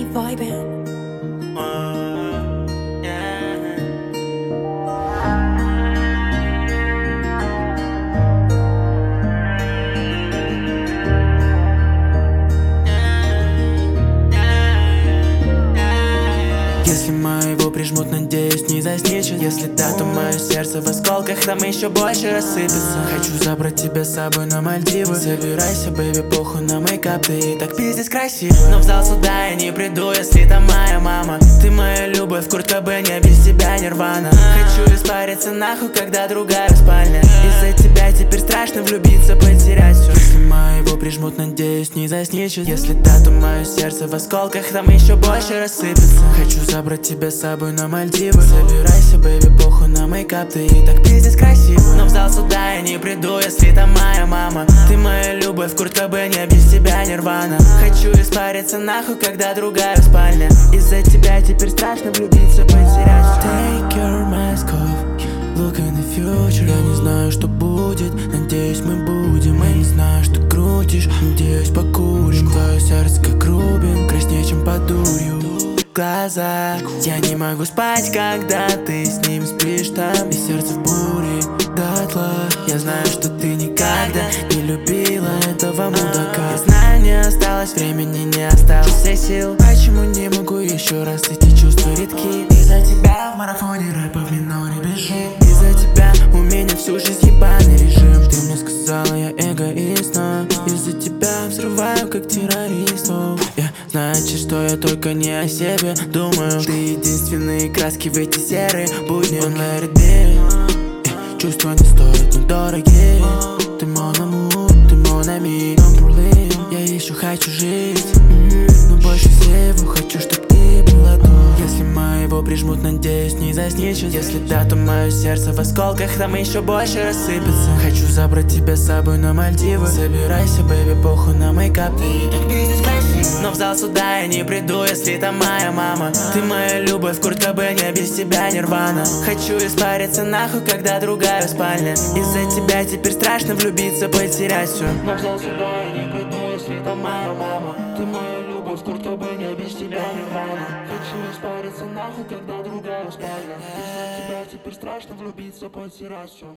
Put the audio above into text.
vibing. Если моего прижмут, надеюсь, не засничет. Если да, то мое сердце в осколках там еще больше рассыпется. Хочу забрать тебя с собой на Мальдивы. Собирайся, бэйби, похуй на мейкап, ты и так пиздец красивая. Но в зал сюда я не приду, если там моя мама. Ты моя любовь, Курт Кобейн, без тебя нирвана. Хочу испариться нахуй, когда другая в спальне. Из-за тебя теперь страшно влюбиться, потерять все. Если моего прижмут, надеюсь, не засничет. Если да, то мое сердце в осколках там еще больше рассыпется. Хочу забрать тебя с собой на Мальдивы. Собирайся, бэйби, похуй на мейкап, ты и так пиздец красивая. Но в зал сюда я не приду, если там моя мама. Ты моя любовь, Курт Кобейн, без тебя нирвана. Хочу испариться нахуй, когда другая в спальне. Из-за тебя теперь страшно влюбиться, потерять. Take your mask off, look in the future. Я не знаю, что будет, надеюсь, мы будем. Я не знаю, что крутишь, надеюсь, покурим. Твое сердце как рубин, краснее, чем под дурью. Глаза. Я не могу спать, когда ты с ним спишь там. И сердце в буре дотла. Я знаю, что ты никогда не любила этого мудака. Я знаю, не осталось времени, не осталось всех сил. Почему не могу еще раз, эти чувства редки? Из-за тебя в марафоне рэпа в миноре бежим. Из-за тебя у меня всю жизнь ебаный режим. Ты мне сказала, я эгоист, но из-за тебя взрываю, как террористов. Значит, что я только не о себе думаю. Ты единственные краски в эти серые будни. Он let it be. Чувства не стоят, но дорогие. Ты мой амур, ты мой нами. Я еще хочу жить, но больше всего хочу, чтоб ты была тут. Если моего прижмут, надеюсь, не засничет. Если да, то мое сердце в осколках там еще больше рассыпется. Хочу забрать тебя с собой на Мальдивы. Собирайся, бэйби, похуй на мейкап, ты и так пиздец красивая. Но в зал сюда я не приду, если там моя мама. Ты моя любовь, Курт Кобейн, без тебя нирвана. Хочу испариться нахуй, когда другая в спальне. Из-за тебя теперь страшно влюбиться, потерять все. Но в зал сюда я не приду, если там моя мама. Ты моя любовь, Курт Кобейн, без тебя нирвана. Хочу испариться нахуй, когда другая в спальне. Из-за тебя теперь страшно влюбиться, потерять все.